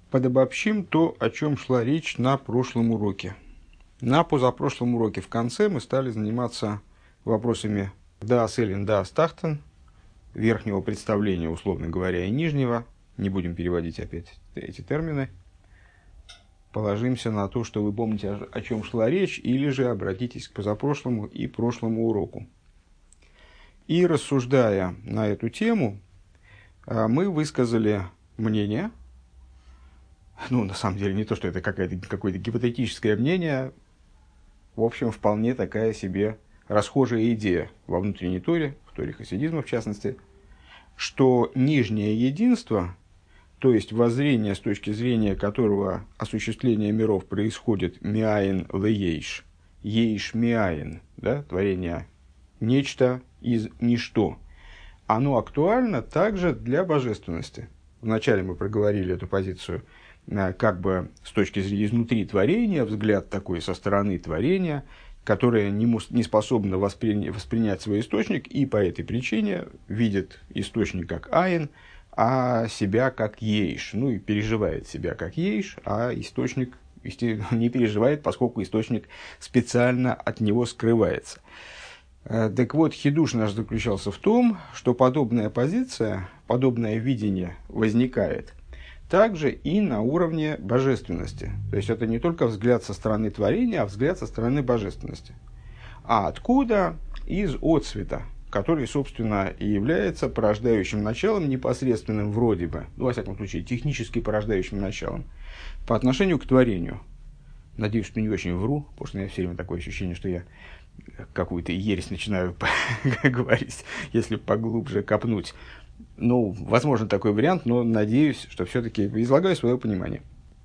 Подобобщим то, о чем шла речь на прошлом уроке. На позапрошлом уроке в конце мы стали заниматься вопросами «Даас Эллин, Даас Тахтен», верхнего представления, условно говоря, и нижнего. Не будем переводить опять эти термины. Положимся на то, что вы помните, о чем шла речь, или же обратитесь к позапрошлому и прошлому уроку. И рассуждая на эту тему, мы высказали мнение, на самом деле, не то, что это какое-то гипотетическое мнение, в общем, вполне такая себе расхожая идея во внутренней Торе, в Торе хасидизма в частности, что нижнее единство, то есть воззрение, с точки зрения которого осуществление миров происходит миаин леейш, ейш миаин, да, творение нечто из ничто, оно актуально также для божественности. Вначале мы проговорили эту позицию как бы с точки зрения изнутри творения, взгляд такой со стороны творения, которое не способно воспринять свой источник, и по этой причине видит источник как айн, а себя как ейш, и переживает себя как ейш, а источник не переживает, поскольку источник специально от него скрывается. Так вот, хидуш наш заключался в том, что подобная позиция, подобное видение возникает также и на уровне божественности. То есть это не только взгляд со стороны творения, а взгляд со стороны божественности. А откуда? Из отцвета, который, собственно, и является порождающим началом, непосредственным вроде бы, во всяком случае, технически порождающим началом, по отношению к творению. Надеюсь, что не очень вру, потому что у меня все время такое ощущение, что я какую-то ересь начинаю говорить, если поглубже копнуть. Возможно, такой вариант, но надеюсь, что все-таки излагаю свое понимание.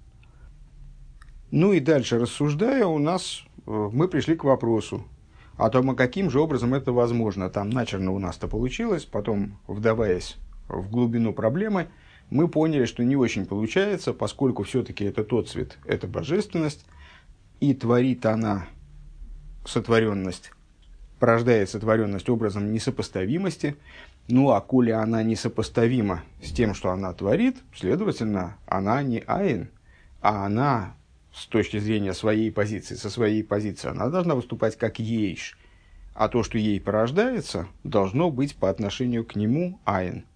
И дальше, рассуждая, мы пришли к вопросу о том, каким же образом это возможно. Там начерно у нас-то получилось, потом, вдаваясь в глубину проблемы, мы поняли, что не очень получается, поскольку все-таки это тот цвет, это божественность, и творит она сотворенность, порождает сотворенность образом несопоставимости. А коли она несопоставима с тем, что она творит, следовательно, она не айн, а она, с точки зрения своей позиции, со своей позиции, она должна выступать как ейш, а то, что ей порождается, должно быть по отношению к нему айн.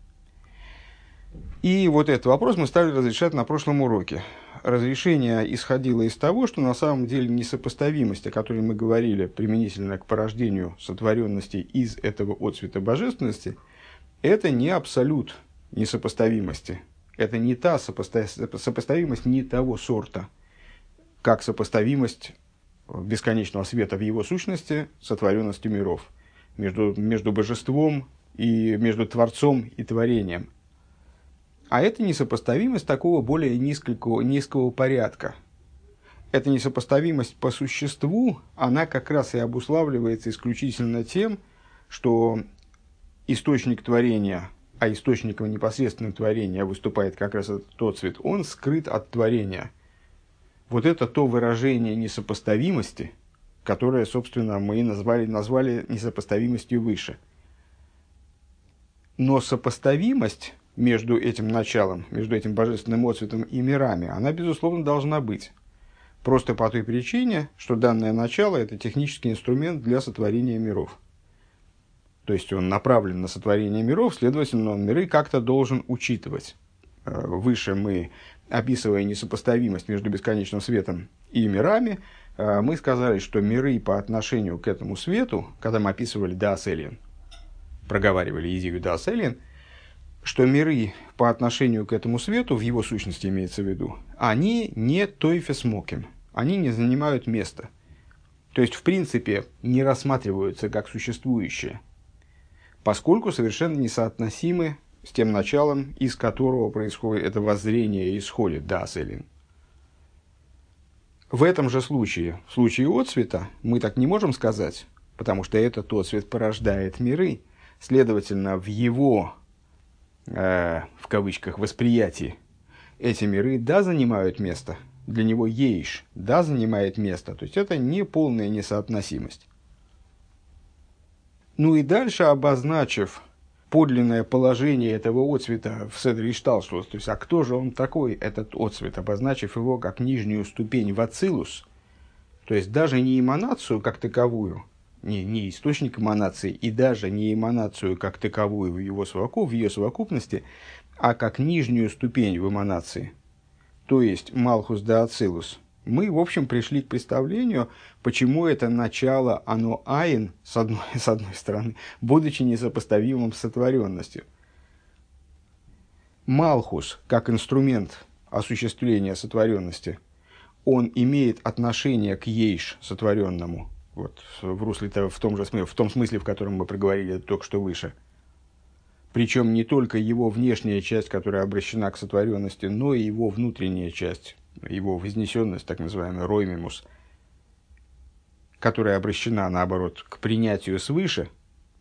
И вот этот вопрос мы стали разрешать на прошлом уроке. Разрешение исходило из того, что на самом деле несопоставимость, о которой мы говорили применительно к порождению сотворенности из этого отцвета божественности, это не абсолют несопоставимости. Это не та сопоставимость не того сорта, как сопоставимость бесконечного света в его сущности с сотворенностью миров, между божеством и между Творцом и творением. А это несопоставимость такого более низкого порядка. Эта несопоставимость по существу, она как раз и обуславливается исключительно тем, что источник творения, а источником непосредственного творения выступает как раз тот цвет, он скрыт от творения. Вот это то выражение несопоставимости, которое, собственно, мы назвали несопоставимостью выше. Но сопоставимость между этим началом, между этим божественным отцветом и мирами, она, безусловно, должна быть. Просто по той причине, что данное начало – это технический инструмент для сотворения миров. То есть он направлен на сотворение миров, следовательно, он миры как-то должен учитывать. Выше мы, описывая несопоставимость между бесконечным светом и мирами, мы сказали, что миры по отношению к этому свету, когда мы описывали Даас Эллин, проговаривали идею Даас Эллин, что миры по отношению к этому свету, в его сущности имеется в виду, они не тойфес моким, они не занимают места. То есть, в принципе, не рассматриваются как существующие, поскольку совершенно несоотносимы с тем началом, из которого происходит это воззрение и исходит Даас Эллин. В этом же случае, в случае отцвета, мы так не можем сказать, потому что этот отцвет порождает миры, следовательно, в его, в кавычках, восприятии, эти миры, да, занимают место, для него ейш, да, занимает место, то есть это не полная несоотносимость. И дальше, обозначив, подлинное положение этого отцвета в Седер Ишталшус. То есть, а кто же он такой, этот отцвет, обозначив его как нижнюю ступень в Ацилус, то есть даже не эманацию как таковую, не источник эманации, и даже не эманацию как таковую в ее совокупности, а как нижнюю ступень в эманации, то есть Малхус де Ацилус, мы, в общем, пришли к представлению, почему это начало, оно айн, с одной стороны, будучи несопоставимым с сотворенностью. Малхус, как инструмент осуществления сотворенности, он имеет отношение к ейш, сотворенному, вот, в русле, в том смысле, в котором мы проговорили только что выше. Причем не только его внешняя часть, которая обращена к сотворенности, но и его внутренняя часть, его вознесенность, так называемый роймимус, которая обращена, наоборот, к принятию свыше.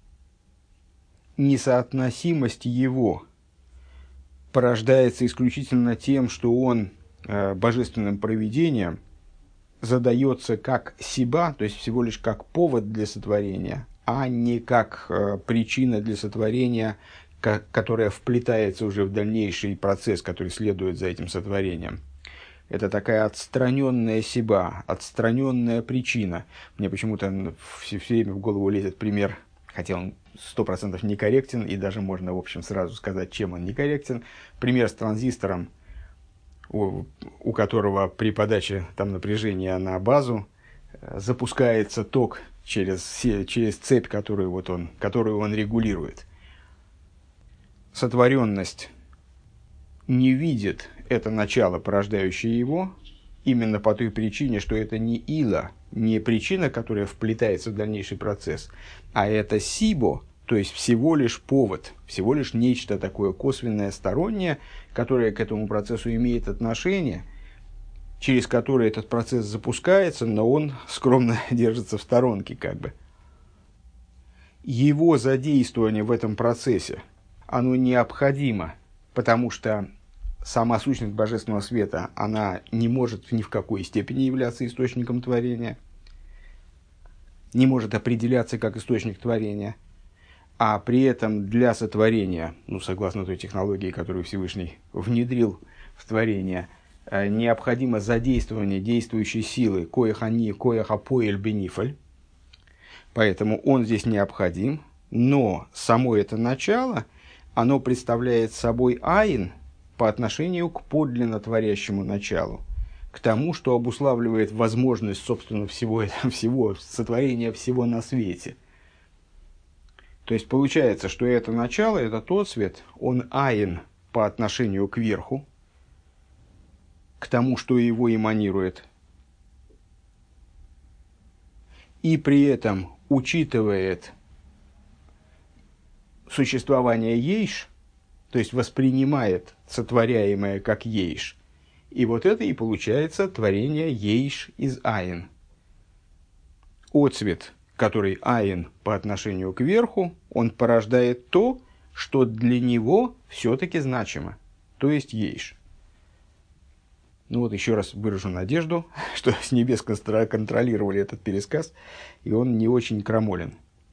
Несоотносимость его порождается исключительно тем, что он божественным провидением задается как сиба, то есть всего лишь как повод для сотворения, а не как причина для сотворения, которая вплетается уже в дальнейший процесс, который следует за этим сотворением. Это такая отстраненная сиба, отстраненная причина. Мне почему-то все время в голову лезет пример, хотя он 100% некорректен, и даже можно, в общем, сразу сказать, чем он некорректен. Пример с транзистором, у которого при подаче там напряжения на базу запускается ток через цепь, которую он регулирует. Сотворенность не видит это начало, порождающее его, именно по той причине, что это не ила, не причина, которая вплетается в дальнейший процесс, а это сибо, то есть всего лишь повод, всего лишь нечто такое косвенное, стороннее, которое к этому процессу имеет отношение, через которое этот процесс запускается, но он скромно держится в сторонке как бы. Его задействование в этом процессе, оно необходимо, потому что сама сущность божественного света, она не может ни в какой степени являться источником творения, не может определяться как источник творения, а при этом для сотворения, согласно той технологии, которую Всевышний внедрил в творение, необходимо задействование действующей силы коях-ани, коях-апоэль бенифаль, поэтому он здесь необходим, но само это начало, оно представляет собой айн по отношению к подлинно творящему началу, к тому, что обуславливает возможность, собственно, всего сотворения всего на свете. То есть получается, что это начало, этот отцвет, он айн по отношению к верху, к тому, что его эманирует, и при этом учитывает существование ейш, то есть воспринимает сотворяемое как ейш. И вот это и получается творение ейш из айн. Отцвет, который айн по отношению к верху, он порождает то, что для него все-таки значимо, то есть ейш. Еще раз выражу надежду, что с небес контролировали этот пересказ, и он не очень крамолен.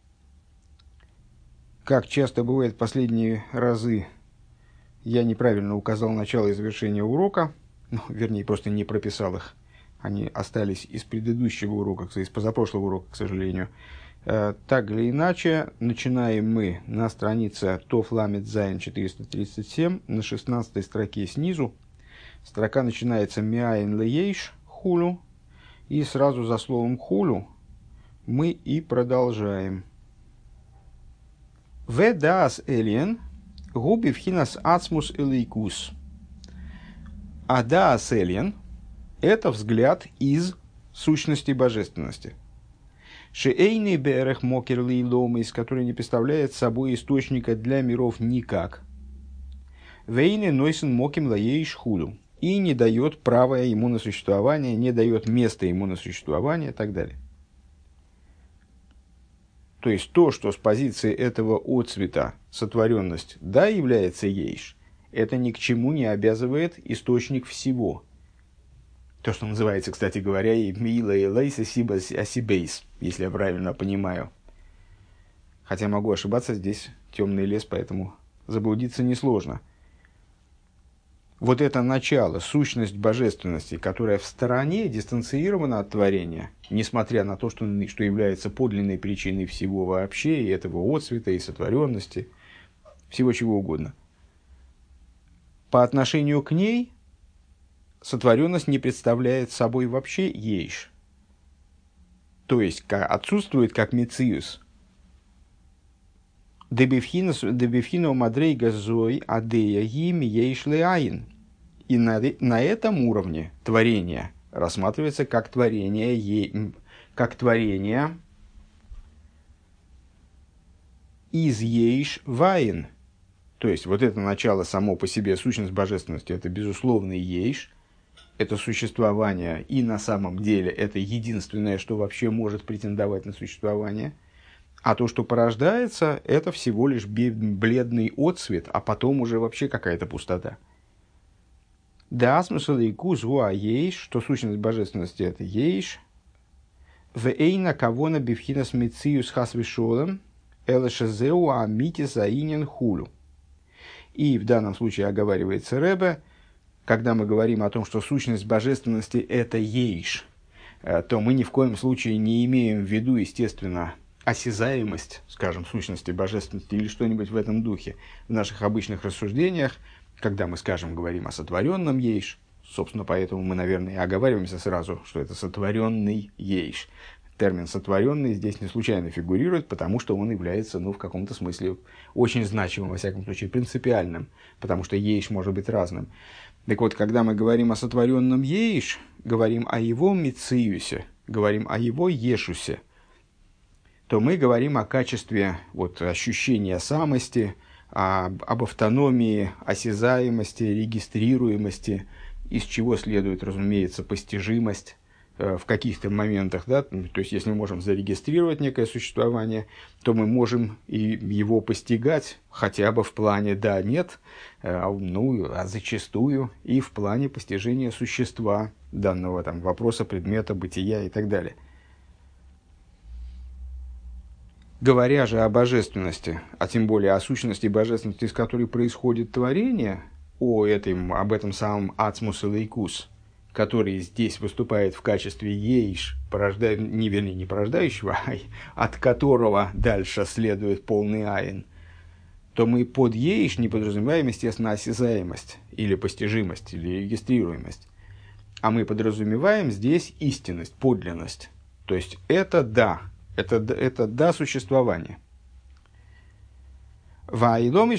Как часто бывает в последние разы, я неправильно указал начало и завершение урока, вернее, просто не прописал их. Они остались из предыдущего урока, из позапрошлого урока, к сожалению. Так или иначе, начинаем мы на странице Тоф Ламед Зайн 437, на 16 строке снизу. Строка начинается «Миаин леейш хулю», и сразу за словом «хулю» мы и продолжаем. «Ве даас элиен губи вхинас ацмус элейкус». А даас элиен – это взгляд из сущности божественности. «Шеэйный берех мокерли ломис», который не представляет собой источника для миров никак. «Вейны нойсен моким лаейш хулю», и не дает права ему на существование, не дает места ему на существование и так далее. То есть то, что с позиции этого отцвета сотворенность да является ейш, это ни к чему не обязывает источник всего. То, что называется, кстати говоря, и мила и лейс асибейс, если я правильно понимаю. хотя могу ошибаться, здесь темный лес, поэтому заблудиться несложно. Вот это начало, сущность божественности, которая в стороне, дистанцирована от творения, несмотря на то, что является подлинной причиной всего вообще, и этого отцвета, и сотворенности, всего чего угодно. По отношению к ней сотворенность не представляет собой вообще ейш. То есть отсутствует как мециус. Дебифхино мадрейга зой адея гими ейш леаин. И на этом уровне творение рассматривается как творение из ейш ваин. То есть вот это начало само по себе, сущность божественности, это безусловный ейш, это существование, и на самом деле это единственное, что вообще может претендовать на существование. А то, что порождается, это всего лишь бледный отцвет, а потом уже вообще какая-то пустота. Да, смысл ейкус гуа ейш, что сущность божественности это ейш. В эйна кавона бифхинас мециус хасвишолем элэшезеу амити заинен хулю. И в данном случае оговаривается Ребе, когда мы говорим о том, что сущность божественности это ейш, то мы ни в коем случае не имеем в виду, естественно, осязаемость, скажем, сущности божественности или что-нибудь в этом духе. В наших обычных рассуждениях, когда мы, скажем, говорим о сотворенном ейш, собственно, поэтому мы, наверное, и оговариваемся сразу, что это сотворенный ейш. Термин «сотворенный» здесь не случайно фигурирует, потому что он является, в каком-то смысле очень значимым, во всяком случае, принципиальным, потому что ейш может быть разным. Так вот, когда мы говорим о сотворенном ейш, говорим о его мециюсе, говорим о его ешусе, то мы говорим о качестве ощущения самости, об автономии, осязаемости, регистрируемости, из чего следует, разумеется, постижимость в каких-то моментах. Да? То есть, если мы можем зарегистрировать некое существование, то мы можем и его постигать хотя бы в плане «да-нет», а зачастую и в плане постижения существа данного вопроса, предмета, бытия и так далее. Говоря же о божественности, а тем более о сущности божественности, из которой происходит творение, об этом самом ацмус элейкус, который здесь выступает в качестве ейш, не порождающего, а от которого дальше следует полный айн, то мы под ейш не подразумеваем, естественно, осязаемость, или постижимость, или регистрируемость, а мы подразумеваем здесь истинность, подлинность. То есть это да. Это да существования. А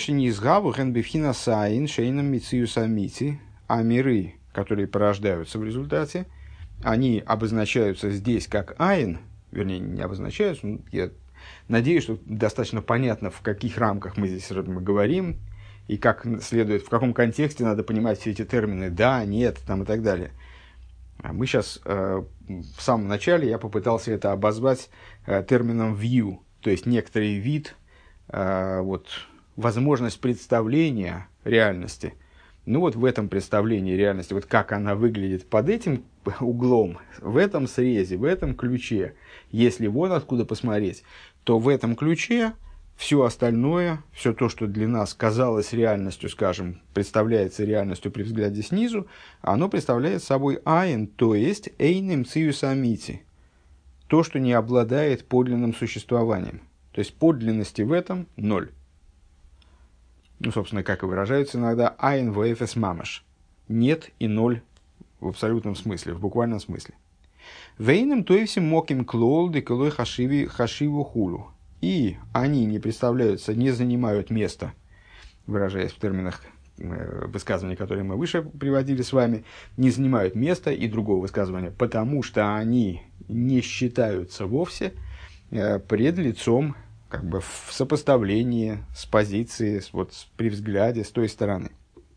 миры, которые порождаются в результате, они обозначаются здесь как айн, вернее, не обозначаются, я надеюсь, что достаточно понятно, в каких рамках мы здесь говорим, и как следует, в каком контексте надо понимать все эти термины «да», «нет» и так далее. Мы сейчас, в самом начале, я попытался это обозвать термином view, то есть некоторый вид, возможность представления реальности. В этом представлении реальности, как она выглядит под этим углом, в этом срезе, в этом ключе, если откуда посмотреть, то в этом ключе все остальное, все то, что для нас казалось реальностью, скажем, представляется реальностью при взгляде снизу, оно представляет собой айн, то есть эйнем циюс амити, то, что не обладает подлинным существованием. То есть подлинности в этом ноль. Собственно, как и выражаются иногда, айн вэфэс мамаш. Нет и ноль в абсолютном смысле, в буквальном смысле. Вейнем тоевсим моким клол деколой хашиву хулу. И они не представляются, не занимают места, выражаясь в терминах высказываний, которые мы выше приводили с вами, не занимают места и другого высказывания, потому что они не считаются вовсе пред лицом, в сопоставлении с позицией, при взгляде с той стороны.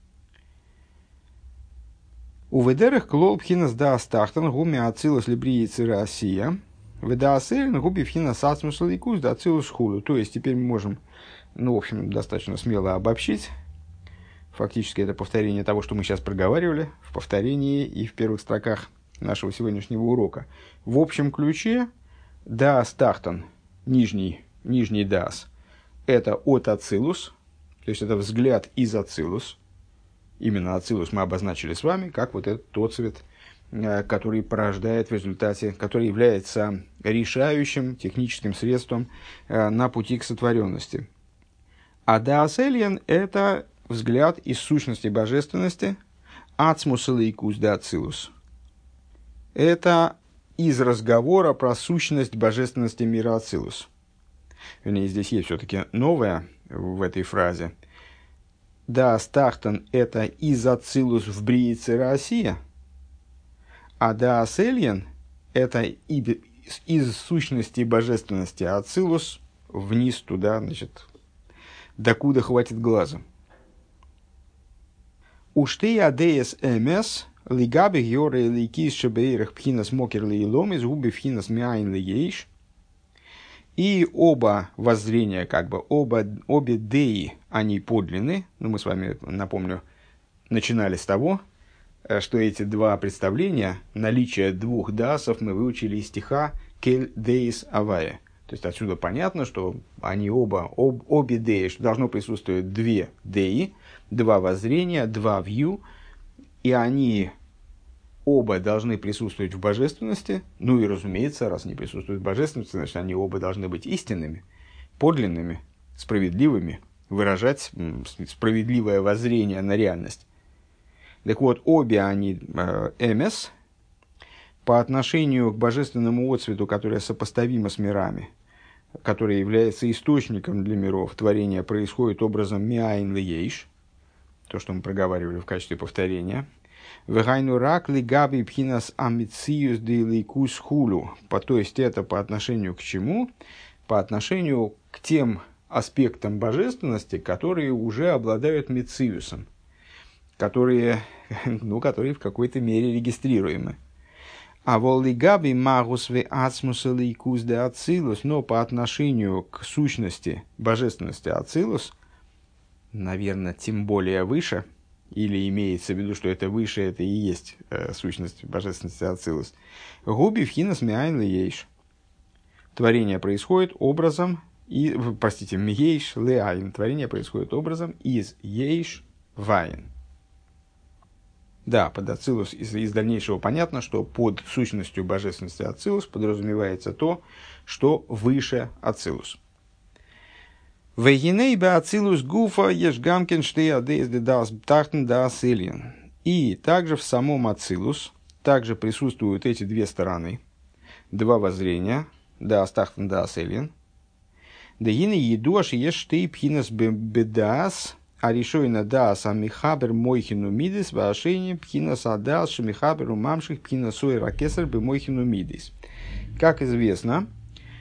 У ведерах клол пхинас да астахтан гуми ацилус либриицы Россия. То есть, теперь мы можем, достаточно смело обобщить. Фактически, это повторение того, что мы сейчас проговаривали, в повторении и в первых строках нашего сегодняшнего урока. В общем ключе, да, стахтан, нижний нижний даас, это от ацилус, то есть это взгляд из ацилус. Именно ацилус мы обозначили с вами, как вот этот тот цвет, который порождает в результате, который является решающим техническим средством на пути к сотворенности. А даас эльен – это взгляд из сущности божественности, ацмус элейкус де ацилус. Это из разговора про сущность божественности мира ацилус. Вернее, здесь есть все-таки новое в этой фразе. Даас тахтан – это из ацилус в бриице Россия, а даас эльен – это из сущности божественности ацилус вниз туда, значит, докуда хватит глаза. Уштей адеес эмес лигаби георы ликис шебеирах пхинас мокер лейлом из губи пхинас мяйн лейш. И оба воззрения, как бы обе деи, они подлинны. Ну, мы с вами, напомню, начинали с того, что эти два представления, наличие двух даасов, мы выучили из стиха «Кель деис авая». То есть отсюда понятно, что они обе деи, что должно присутствовать две деи, два воззрения, два вью, и они оба должны присутствовать в божественности. Ну и, разумеется, раз они присутствуют в божественности, значит, они оба должны быть истинными, подлинными, справедливыми, выражать справедливое воззрение на реальность. Так вот, обе они эмес по отношению к божественному отцвету, которое сопоставимо с мирами, который является источником для миров. Творение происходит образом миайн лейш, то, что мы проговаривали в качестве повторения. Вегайну рак лигаби пхинас амициюс дейликус хулу. То есть это по отношению к чему? По отношению к тем аспектам божественности, которые уже обладают мициюсом, которые в какой-то мере регистрируемы. А воллигаби магус ве ацмус лейкус де ацилус, но по отношению к сущности божественности ацилус, наверное, тем более выше, или имеется в виду, что это выше, это и есть сущность божественности ацилус. Губи вхинас миайн лейш. Творение происходит образом, миейш леайн. Творение происходит образом из ейш вайн. Да, под ацилус из дальнейшего понятно, что под сущностью божественности ацилус подразумевается то, что выше ацилус. Вегиней бе ацилус гуфа еш гамкин штей адеис де даас тахтен даас эльен. И также в самом ацилус также присутствуют эти две стороны, два воззрения, даас тахтен даас эльен. Дегины едуаш еш штей пхинас бедаас, а решойна даас амихабер мойхину мидис вашейни пхинас адаас шамихабер умамших пхинасой ракесар бе мойхину мидис. Как известно,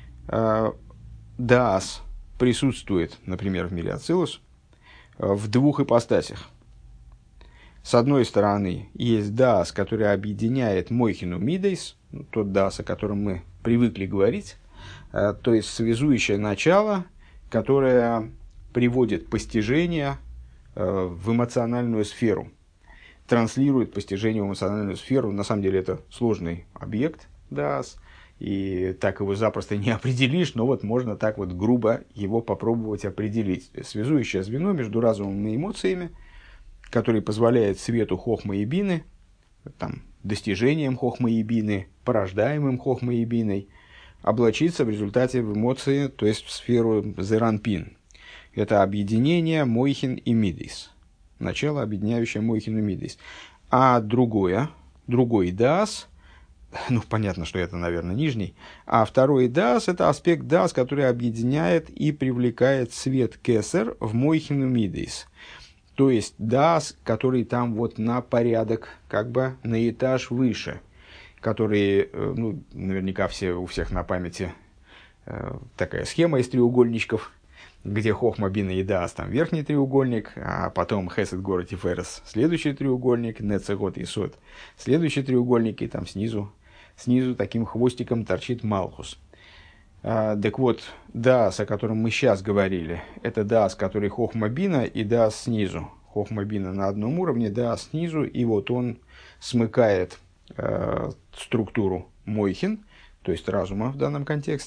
даас присутствует, например, в мире ацилус в двух ипостасях. С одной стороны, есть даас, который объединяет мойхину мидейс, тот даас, о котором мы привыкли говорить, то есть связующее начало, которое приводит постижение в эмоциональную сферу, транслирует постижение в эмоциональную сферу. На самом деле это сложный объект даас, и так его запросто не определишь, но вот можно так вот грубо его попробовать определить. Связующее звено между разумом и эмоциями, который позволяет свету хохмы и бины, там, достижением хохмы и бины, порождаемым хохмой и биной, облачиться в результате в эмоции, то есть в сферу зеранпин. Это объединение мойхин и мидис. Начало, объединяющее мойхин и мидис. А другой даас, ну, понятно, что это, наверное, нижний. А второй даас – это аспект даас, который объединяет и привлекает свет кесер в мойхин и мидис. То есть даас, который там вот на порядок, как бы на этаж выше, который, ну, наверняка у всех на памяти такая схема из треугольничков, где хохма, бина и даас, там верхний треугольник, а потом хесед, гора, тиферес, следующий треугольник, нецегот и сот, следующий треугольник, и там снизу таким хвостиком торчит малхус. Так вот, даас, о котором мы сейчас говорили, это даас, который хохма, бина и даас снизу. Хохма, бина на одном уровне, даас снизу, и вот он смыкает структуру мойхин, то есть разума в данном контексте,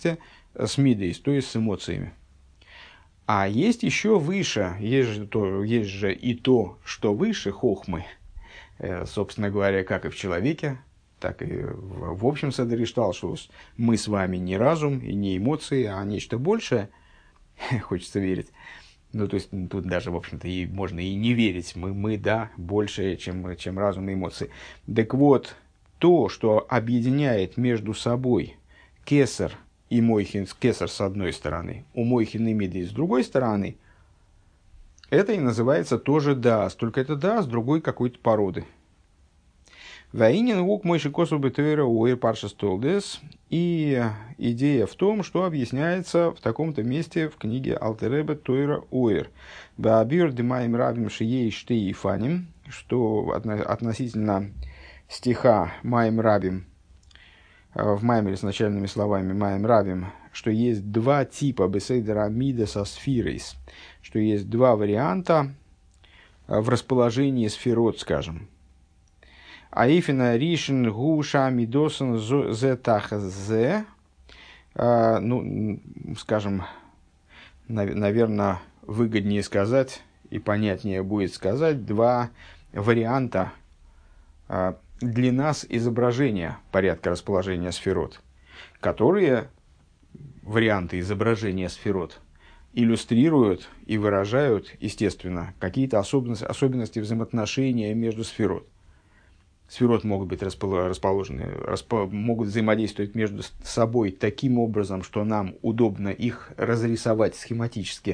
с мидейс, то есть с эмоциями. А есть еще выше, есть же и то, что выше хохмы, собственно говоря, как и в человеке, так и в общем Седер Ишталшус. Мы с вами не разум и не эмоции, а нечто большее, хочется верить. Ну, то есть, тут даже, в общем-то, и можно и не верить. Мы да, больше, чем разум и эмоции. Так вот, то, что объединяет между собой кесар и мойхин, кесар с одной стороны, у мойхин и мидей с другой стороны, это и называется тоже даас, только это даас другой какой-то породы. Ваинин вук мойши косу бетуэра уэр парша столдес. И идея в том, что объясняется в таком-то месте в книге Алтеребе Тойра Уэр. Баабир димаим рабим шией штей фаним, что относительно стиха Маим Рабим, в Маймере с начальными словами Маим Рабим, что есть два типа бесейдера мида со сфирейс, что есть два варианта в расположении сферот, скажем. Аифина ришен гуша мидосан зетахзе, ну, скажем, наверное, выгоднее сказать и понятнее будет сказать два варианта для нас изображения порядка расположения сферот, которые варианты изображения сферот иллюстрируют и выражают, естественно, какие-то особенности взаимоотношения между сферот. Сферот могут быть расположены, могут взаимодействовать между собой таким образом, что нам удобно их разрисовать схематически,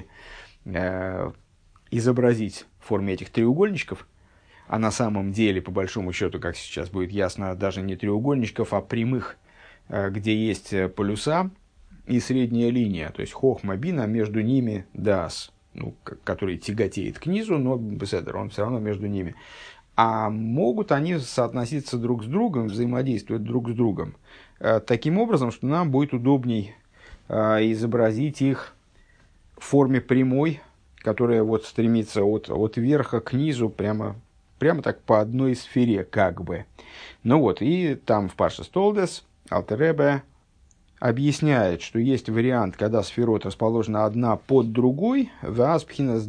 изобразить в форме этих треугольничков, а на самом деле, по большому счету, как сейчас будет ясно, даже не треугольничков, а прямых, где есть полюса и средняя линия, то есть хохма бина, между ними даас, ну, который тяготеет к низу, но беседер, он все равно между ними. А могут они соотноситься друг с другом, взаимодействовать друг с другом, таким образом, что нам будет удобней изобразить их в форме прямой, которая вот стремится от верха к низу, прямо так по одной сфере, как бы. Ну вот, и там в Парша Столдес Алтер Ребе объясняет, что есть вариант, когда сферот расположена одна под другой, и в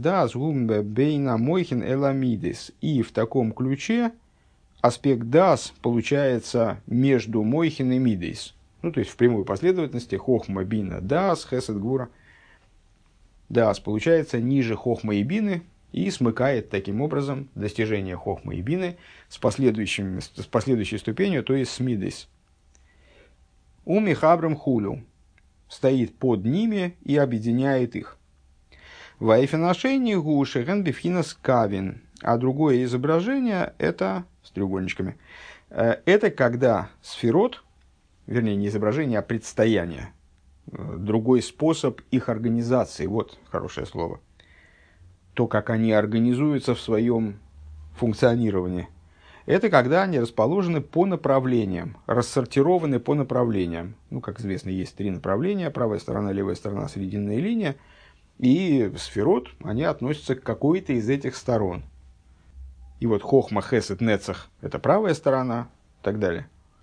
таком ключе аспект дас получается между мойхин и мидейс. Ну, то есть в прямой последовательности хохма бина дас, хесед гура. Дас получается ниже хохма и бины и смыкает таким образом достижение хохма и бины с последующей ступенью, то есть с мидейс. У Михабрам Хулю стоит под ними и объединяет их. Вайфиношение гуши генбифхинас кавин. А другое изображение это с треугольничками. Это когда сферот, вернее не изображение, а предстояние. Другой способ их организации. Вот хорошее слово. То, как они организуются в своем функционировании. Это когда они расположены по направлениям, рассортированы по направлениям. Ну, как известно, есть три направления: правая сторона, левая сторона, срединная линия. И сферот, они относятся к какой-то из этих сторон. И вот хохма, хесед, нецах – это правая сторона, и так далее.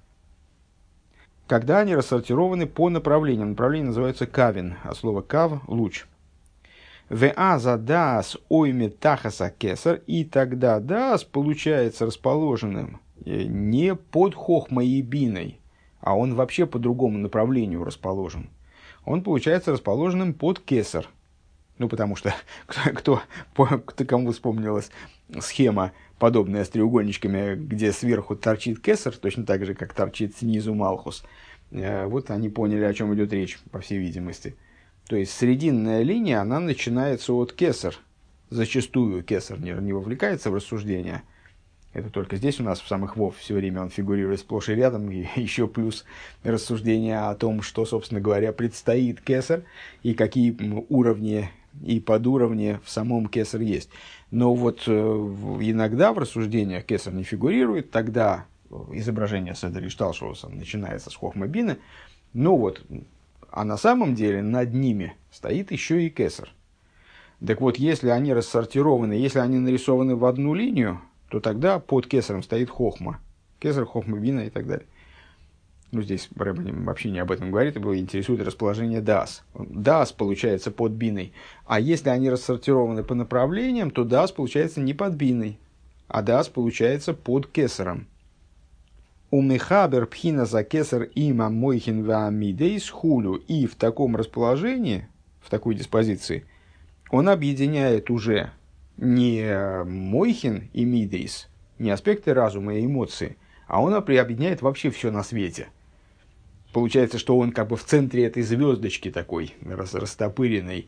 Когда они рассортированы по направлениям. Направление называется кавин, от слова кав – луч. Веаза даас ойме тахаса кесар, и тогда даас получается расположенным не под хохмой и биной, а он вообще по другому направлению расположен. Он получается расположенным под кесар. Ну, потому что кому вспомнилась схема, подобная с треугольничками, где сверху торчит кесар, точно так же, как торчит снизу малхус. Вот они поняли, о чем идет речь, по всей видимости. То есть срединная линия, она начинается от кесар. Зачастую кесар не вовлекается в рассуждения. Это только здесь у нас в самых вов все время он фигурирует сплошь и рядом. И еще плюс рассуждения о том, что, собственно говоря, предстоит кесар, и какие уровни и подуровни в самом кесар есть. Но вот иногда в рассуждениях кесар не фигурирует, тогда изображение Седер Ишталшуса начинается с хохма бины. Ну вот, а на самом деле над ними стоит еще и кесар. Так вот, если они рассортированы, если они нарисованы в одну линию, то тогда под кесаром стоит хохма. Кесар, хохма, бина и так далее. ну, здесь Рэбе вообще не об этом говорит, его интересует расположение даас. Даас получается под биной, а если они рассортированы по направлениям, то даас получается не под биной, а даас получается под кесаром. У мехабер пхина за кесар има мойхин ваамидейс хулю. И в таком расположении, в такой диспозиции, он объединяет уже не мойхин и мидейс, не аспекты разума и эмоции, а он объединяет вообще все на свете. Получается, что он как бы в центре этой звездочки такой, растопыренной.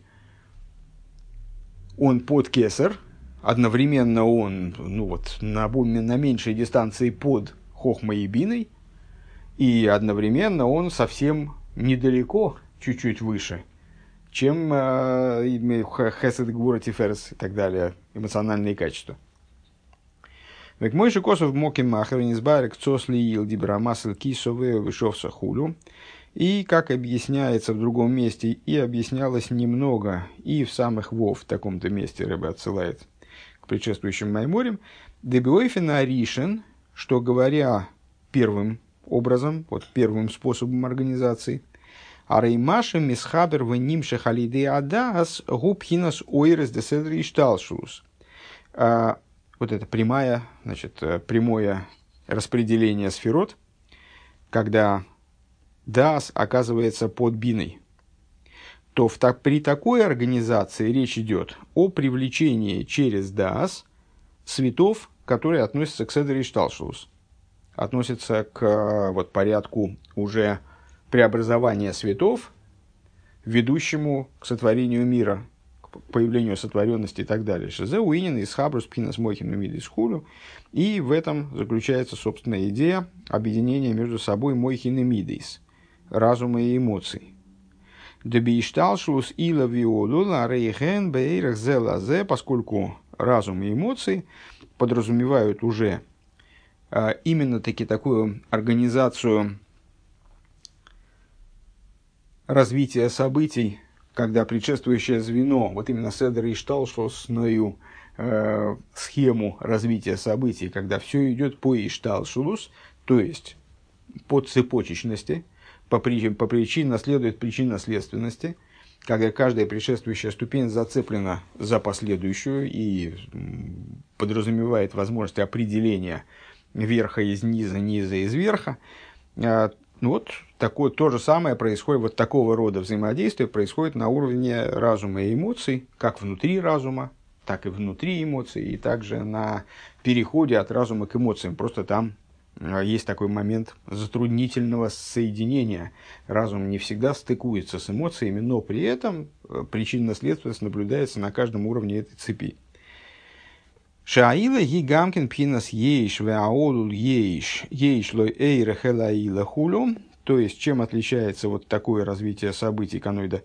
Он под кесар, одновременно он на меньшей дистанции под хохмой и биной, и одновременно он совсем недалеко, чуть-чуть выше, чем хесед, гвура, тиферес и так далее, эмоциональные качества. Век мой же косов моки махер низбарек цосли ил дибрамасл кисове вышовся хулю. И, как объясняется в другом месте, и объяснялось немного, и в самых вов, в таком-то месте Рэбе отсылает к предшествующим майморим, дебиойфена ришен, что говоря первым образом, вот первым способом организации, ареймаши мисхабер венимше халиды адас губхинас ойрес деседр ишталшус. Вот это прямое распределение сферот, когда даас оказывается под биной, то при такой организации речь идет о привлечении через даас светов, которые относятся к седер ишталшус, относятся к порядку уже преобразования светов, ведущему к сотворению мира, к появлению сотворенности и так далее. Шезе уинин из хабрус пхинас мойхин мидис хулю. И в этом заключается собственная идея объединения между собой мойхин и мидис, разума и эмоций. Дебишталшус ила виолула рейхен бейрах зелазе, поскольку разум и эмоции подразумевают уже именно таки такую организацию развития событий, когда предшествующее звено, вот именно седер ишталшусную схему развития событий, когда все идет по ишталшус, то есть по цепочечности, по причинно следует причинно-следственности, когда каждая предшествующая ступень зацеплена за последующую и подразумевает возможность определения верха из низа, низа из верха. То же самое происходит, такого рода взаимодействие происходит на уровне разума и эмоций, как внутри разума, так и внутри эмоций, и также на переходе от разума к эмоциям. Просто там есть такой момент затруднительного соединения. Разум не всегда стыкуется с эмоциями, но при этом причинно-следственность наблюдается на каждом уровне этой цепи. Шаила гигамкин пхинас ейш веаолул ейш лой эйра хелаила хулю. То есть, чем отличается вот такое развитие событий каноида?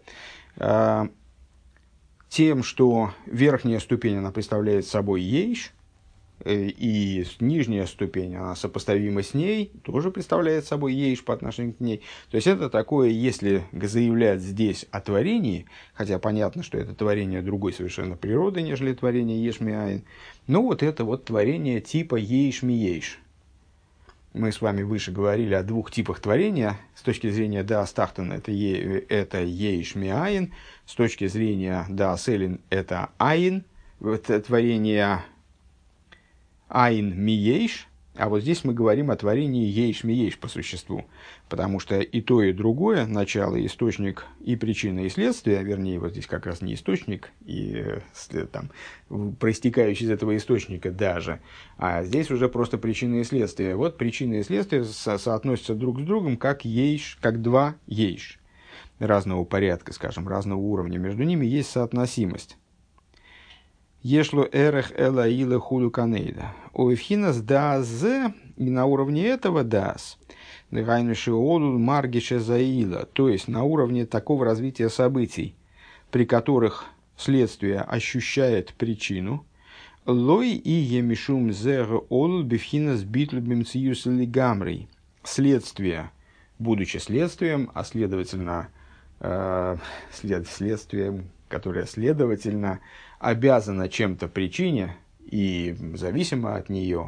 Тем, что верхняя ступень, она представляет собой ейш, и нижняя ступень, она сопоставима с ней, тоже представляет собой ейш по отношению к ней. То есть, это такое, если заявлять здесь о творении, хотя понятно, что это творение другой совершенно природы, нежели творение еш-ми-айн, но вот это вот творение типа ейш-ми-ейш. Мы с вами выше говорили о двух типах творения. С точки зрения даас тахтан это ейш-ми-айн, с точки зрения даас элин это айн, творение айн ми-ейш, а вот здесь мы говорим о творении ейш-ми-ейш по существу, потому что и то, и другое, начало, источник и причина, и следствие, вернее, вот здесь как раз не источник, и там, проистекающий из этого источника даже, а здесь уже просто причина и следствие. Вот причина и следствие соотносятся друг с другом как ейш, как два ейш, разного порядка, скажем, разного уровня. Между ними есть соотносимость. Ешло эрех эла ила худу канейда. Оевхинас дазе, и на уровне этого дас. Негайнуши олул маргише заила. То есть, на уровне такого развития событий, при которых следствие ощущает причину. Лой и емишум зер олул бифхинас битлубим циюс лигамрей. Следствие, будучи следствием, а следовательно, следствием, которое следовательно обязано чем-то причине и зависимо от нее,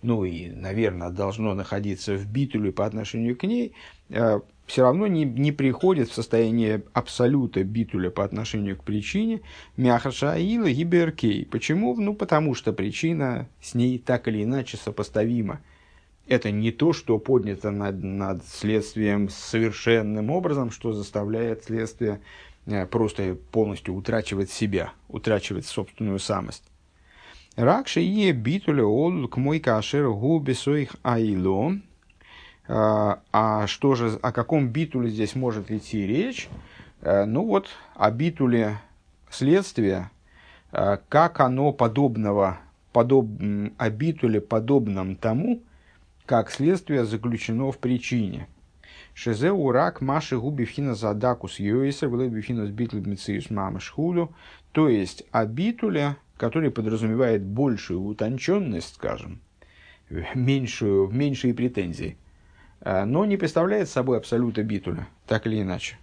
ну и, наверное, должно находиться в битуле по отношению к ней, все равно не приходит в состояние абсолюта битуля по отношению к причине, мяхаша аила гиберкей. Почему? Ну, потому что причина с ней так или иначе сопоставима. Это не то, что поднято над следствием совершенным образом, что заставляет следствие просто полностью утрачивать себя, утрачивать собственную самость. Ракши е битуля олу к мой кашер губи своих айло. А что же, о каком битуле здесь может идти речь? Ну вот, о битуле следствия, как оно о битуле подобном тому, как следствие заключено в причине. Шезе урак маши губи фина задакус йоисер влэби фина с битуль мициюс мамы шхуду. То есть о битуле, который подразумевает большую утонченность, скажем, меньшие претензии, но не представляет собой абсолюта битуля, так или иначе.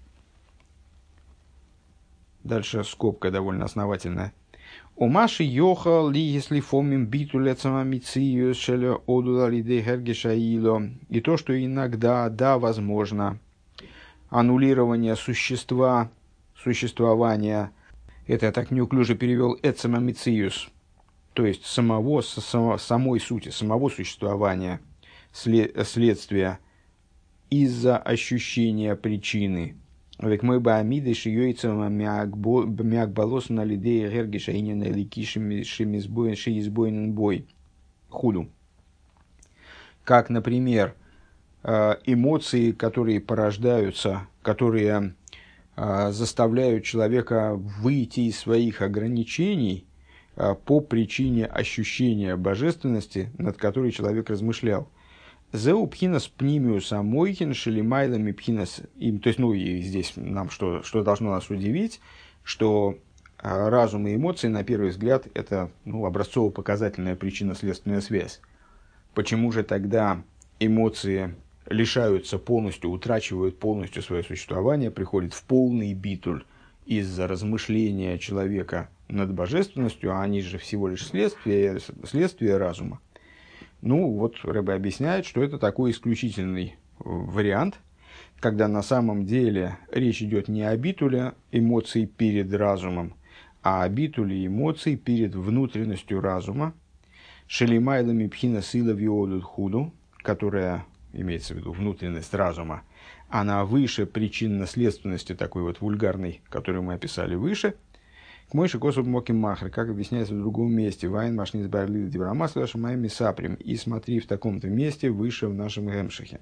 Дальше скобка довольно основательная. У Маши Йоха ли если фомим битуля цамамицию шеля одула лиде хергешаило. И то, что иногда, да, возможно, аннулирование существования, это я так неуклюже перевел, эцамамициус, то есть самой сути, самого существования, следствия, из-за ощущения причины. Век мой баамиды шиёйцам мяк балос на лидее гергиша и не лики шиизбоинен бой худу. Как, например, эмоции, которые порождаются, которые заставляют человека выйти из своих ограничений по причине ощущения божественности, над которой человек размышлял. Зеу пхинас пнимиус амойхин шелимайлами пхинас им. То есть, ну и здесь нам что должно нас удивить, что разум и эмоции, на первый взгляд, это образцово-показательная причинно-следственная связь. Почему же тогда эмоции лишаются полностью, утрачивают полностью свое существование, приходят в полный битуль из-за размышления человека над божественностью, а они же всего лишь следствие разума? Ну, вот Рэбе объясняет, что это такой исключительный вариант, когда на самом деле речь идет не о битуле эмоций перед разумом, а о битуле эмоций перед внутренностью разума, шелимайлами пхина сила виодут худу, которая, имеется в виду внутренность разума, она выше причинно-следственности такой вот вульгарной, которую мы описали выше. К мойши косу моким махр, как объясняется в другом месте, вайн машни сбарли дибрамас вашим моими саприм, и смотри в таком-то месте выше в нашем гемшихе.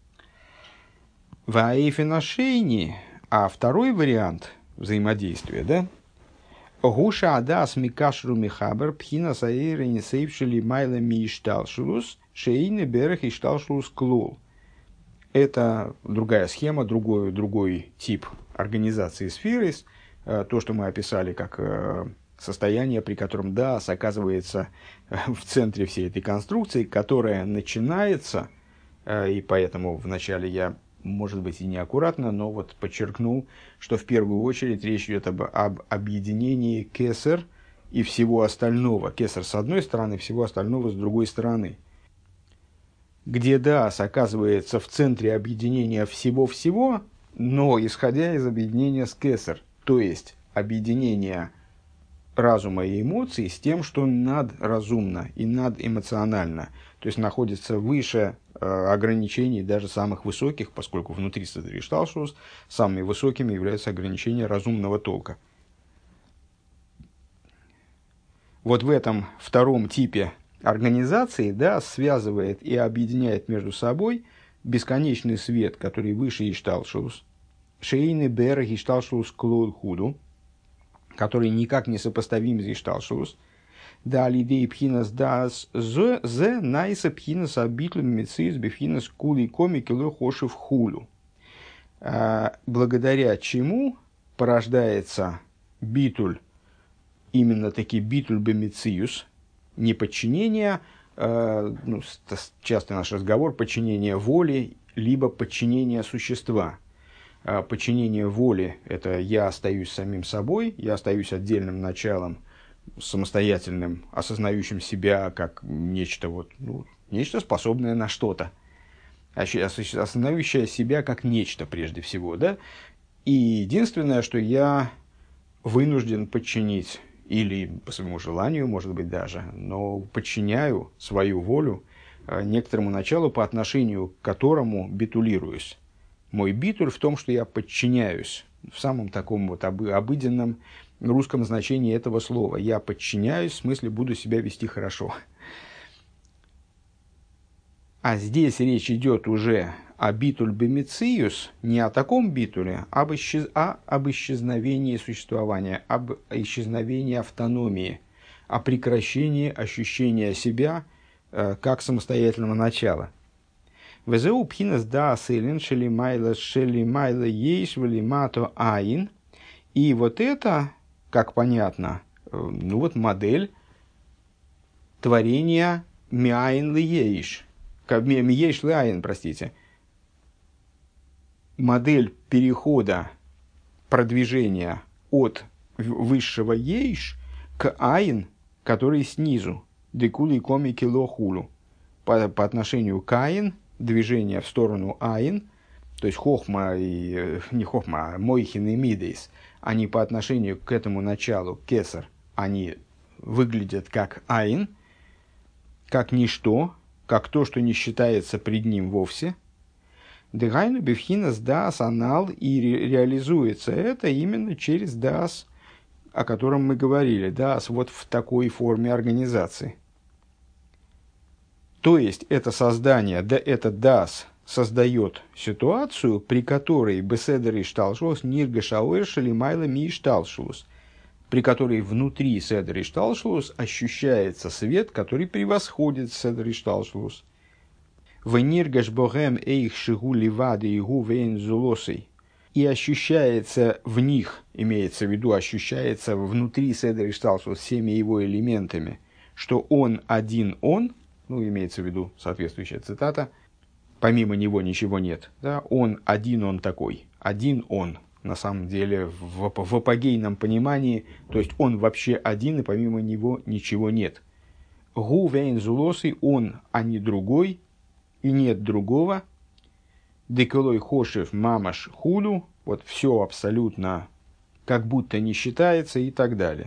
Ваэйфенашейни, а второй вариант взаимодействия, да? Гуша адас микашру михабер пхина саэйры не сейвшили майла мишталшулус шейны берех ишталшулус клол. Это другая схема, другой тип организации сферы. То, что мы описали как состояние, при котором Даас оказывается в центре всей этой конструкции, которая начинается, и поэтому вначале я, может быть, и неаккуратно, но вот подчеркнул, что в первую очередь речь идет об объединении кесар и всего остального. Кесар с одной стороны, всего остального с другой стороны. Где Даас оказывается в центре объединения всего-всего, но исходя из объединения с кесар. То есть, объединение разума и эмоций с тем, что надразумно и надэмоционально. То есть, находится выше ограничений даже самых высоких, поскольку внутри Садриш-Талшус самыми высокими являются ограничения разумного толка. Вот в этом втором типе организации, да, связывает и объединяет между собой бесконечный свет, который выше Ишталшус, Шейны Бер Ишталшус Клол Худу, который никак не сопоставим с Ишталшус, да лидей пхинас дас зе найса пхинас абитлем мецис бифхинас кули комики лохошев хулю. Благодаря чему порождается битуль, именно таки битуль бемециус, не подчинение, часто наш разговор, подчинение воли, либо подчинение существа. Подчинение воли – это я остаюсь самим собой, я остаюсь отдельным началом, самостоятельным, осознающим себя как нечто, нечто, способное на что-то, осознающее себя как нечто прежде всего, да? И единственное, что я вынужден подчинить, или по своему желанию, может быть, даже, но подчиняю свою волю некоторому началу, по отношению к которому битулируюсь. Мой битуль в том, что я подчиняюсь, в самом таком вот обыденном русском значении этого слова. Я подчиняюсь, в смысле, буду себя вести хорошо. А здесь речь идет уже о битуль бемициюс, не о таком битуле, а об исчезновении существования, об исчезновении автономии, о прекращении ощущения себя как самостоятельного начала. Везеу пхинас да селин шелимайла ейшвалимато аин. И вот это, как понятно, ну вот модель творения миаин ли ейш. Миейш ли аин, простите. Модель перехода, продвижения от высшего ейш к аин, который снизу. Декули коми кило хулу. По отношению к аин, движение в сторону аин, то есть хохма и не хохма, а мойхин и мидейс, они по отношению к этому началу, кесар, они выглядят как аин, как ничто, как то, что не считается пред ним вовсе. Дегайну бифхинас даас анал, и реализуется это именно через даас, о котором мы говорили, даас вот в такой форме организации. То есть это создание, да, это даас создает ситуацию, при которой беседер ишталшус нирга шауэршали майла ми ишталшус, при которой внутри седер ишталшус ощущается свет, который превосходит седер ишталшус. В ниргаш богем эйх шигу ливады и гу вейн зулосой. И ощущается в них, имеется в виду, ощущается внутри седер ишталшус всеми его элементами, что он один он, ну, имеется в виду соответствующая цитата, помимо него ничего нет. Да? Он один, он такой. Один он, на самом деле, в апогейном понимании, то есть он вообще один, и помимо него ничего нет. Гу вейн зулосы, он, а не другой, и нет другого. Деколой хошев мамаш худу, вот все абсолютно как будто не считается и так далее.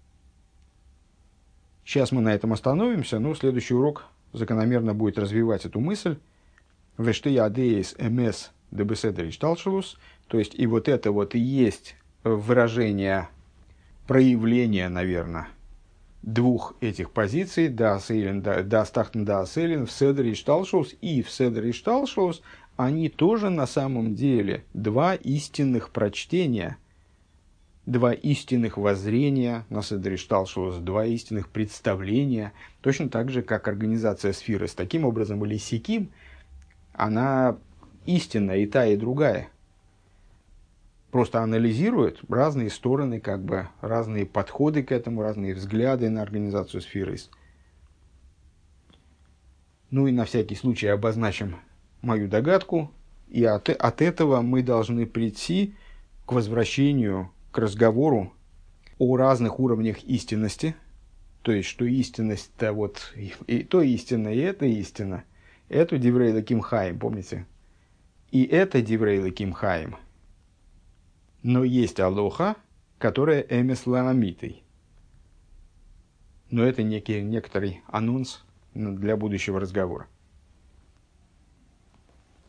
Сейчас мы на этом остановимся, но следующий урок закономерно будет развивать эту мысль. Вештея адеис мс дебеседер ишталшелус, то есть и вот это вот и есть выражение, проявление, наверное, двух этих позиций, да стахтен да селин, в седер ишталшелус и в седер ишталшелус, они тоже на самом деле два истинных прочтения, два истинных воззрения на седер ишталшелус, два истинных представления, точно так же, как организация сферы с таким образом или сяким, она истинна и та, и другая. Просто анализирует разные стороны, как бы разные подходы к этому, разные взгляды на организацию сферы. Ну и на всякий случай обозначим мою догадку, и от этого мы должны прийти к возвращению, к разговору о разных уровнях истинности, то есть, что истинность-то вот и то истина, и это истина. Это Диврей Элоким Хаим, помните? И это Диврей Элоким Хаим. Но есть алоха, которая эмес лаамитой. Но это некоторый анонс для будущего разговора.